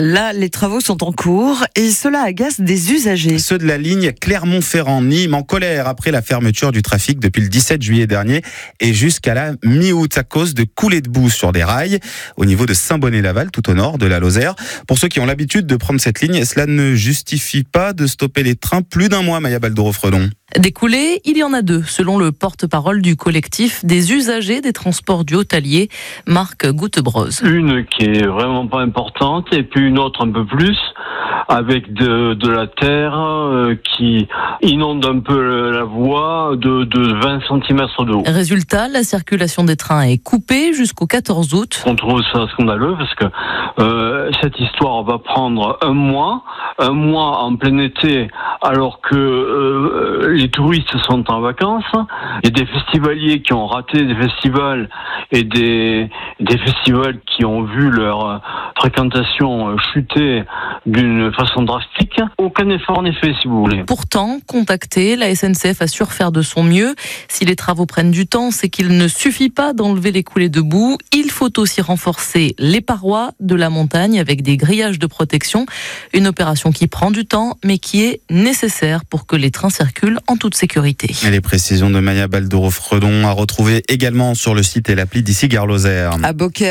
Là, les travaux sont en cours et cela agace des usagers. Ceux de la ligne Clermont-Ferrand-Nîmes en colère après la fermeture du trafic depuis le 17 juillet dernier et jusqu'à la mi-août à cause de coulées de boue sur des rails au niveau de Saint-Bonnet-Laval, tout au nord de la Lozère. Pour ceux qui ont l'habitude de prendre cette ligne, cela ne justifie pas de stopper les trains plus d'un mois, Maya Baldoro-Fredon. Des coulées, il y en a deux, selon le porte-parole du collectif des usagers des transports du Haut-Allier, Marc Gouttebroz. Une qui est vraiment pas importante et puis une autre un peu plus, avec de la terre qui inonde un peu la voie de 20 cm d'eau. Résultat, la circulation des trains est coupée jusqu'au 14 août. On trouve ça scandaleux parce que cette histoire va prendre un mois en plein été, alors que les touristes sont en vacances. Il y a des festivaliers qui ont raté des festivals et des festivals qui ont vu leur fréquentation chuter d'une façon drastique. Aucun effort n'est fait, si vous voulez. Pourtant, contacté, la SNCF assure faire de son mieux. Si les travaux prennent du temps, c'est qu'il ne suffit pas d'enlever les coulées de boue. Il faut aussi renforcer les parois de la montagne avec des grillages de protection. Une opération qui prend du temps, mais qui est nécessaire pour que les trains circulent en toute sécurité. Et les précisions de Maya Baldoro-Fredon à retrouver également sur le site et l'appli d'ici Gare Lozère. À Beaucaire.